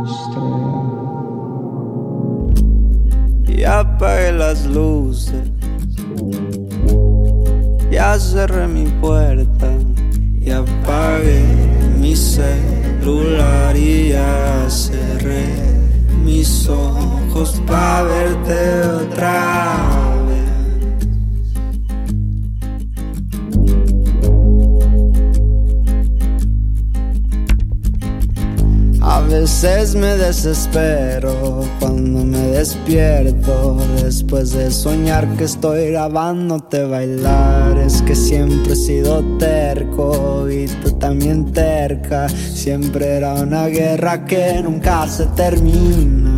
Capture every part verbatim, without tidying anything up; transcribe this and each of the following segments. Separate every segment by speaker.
Speaker 1: Y apagué las luces, ya cerré mi puerta y apagué mi celular y ya cerré mis ojos pa' verte otra vez. A veces me desespero cuando me despierto después de soñar que estoy grabándote bailar. Es que siempre he sido terco y tú también terca. Siempre era una guerra que nunca se termina.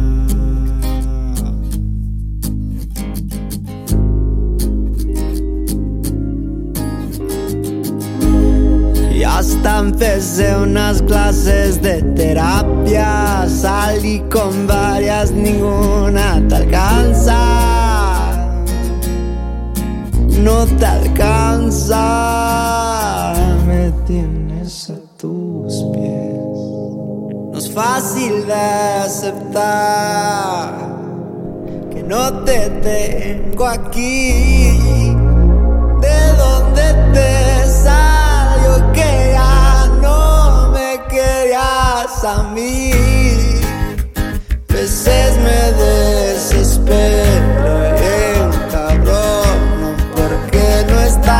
Speaker 1: Y hasta empecé unas clases de terapia. Salí con varias, ninguna te alcanza. No te alcanza. Me tienes a tus pies. No es fácil de aceptar que no te tengo aquí. ¿De dónde te salió que ya no me querías a mí? Veces me desespero y encabrono porque no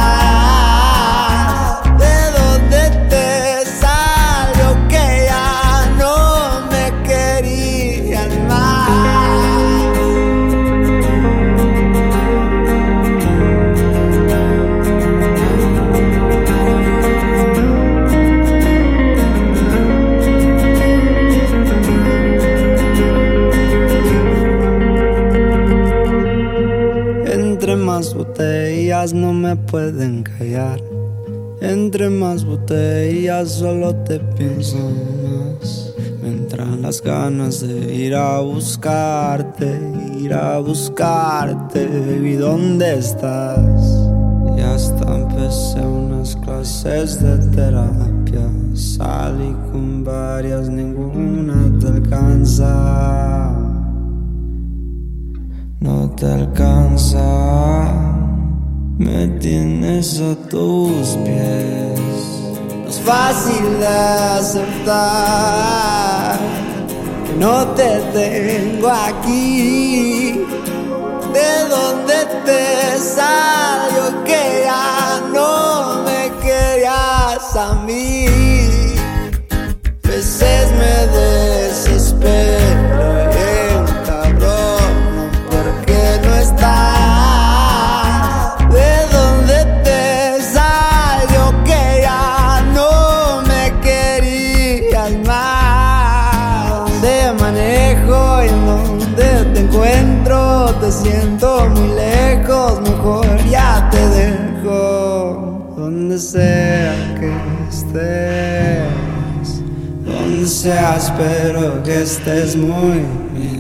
Speaker 1: estás. ¿De dónde te salió que ya no me querían más? Entre más botellas no me pueden callar. Entre más botellas solo te pienso más. Me entran las ganas de ir a buscarte, ir a buscarte, baby, ¿dónde estás? Y hasta empecé unas clases de terapia. Salí con varias, ninguna te alcanza. No te alcanza, me tienes a tus pies. No es fácil de aceptar que no te tengo aquí. ¿De dónde te salió que ya no me querías a mí? Veces me desespero y encabrono porque no estás. ¿De dónde te salió que ya no me querías más? ¿Dónde manejo y en dónde te encuentro? Te siento muy lejos, mejor ya te dejo. Donde sea que estés, donde sea, espero que estés muy bien.